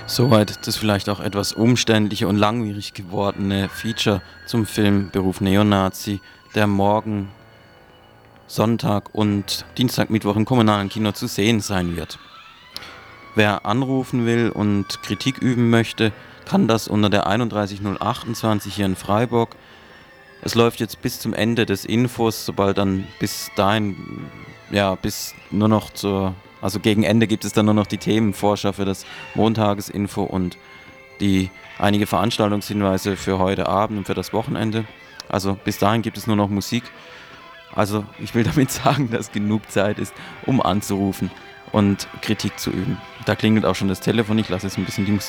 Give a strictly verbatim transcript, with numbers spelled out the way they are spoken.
Soweit das vielleicht auch etwas umständliche und langwierig gewordene Feature zum Film Beruf Neonazi, der morgen Sonntag und Dienstag, Mittwoch im kommunalen Kino zu sehen sein wird. Wer anrufen will und Kritik üben möchte, kann das unter der einunddreißig null achtundzwanzig hier in Freiburg. Es läuft jetzt bis zum Ende des Infos, sobald dann bis dahin, ja, bis nur noch zur, also gegen Ende gibt es dann nur noch die Themenvorschau für das Montagesinfo und die einige Veranstaltungshinweise für heute Abend und für das Wochenende. Also bis dahin gibt es nur noch Musik. Also ich will damit sagen, dass genug Zeit ist, um anzurufen und Kritik zu üben. Da klingelt auch schon das Telefon, ich lasse jetzt ein bisschen die Musik.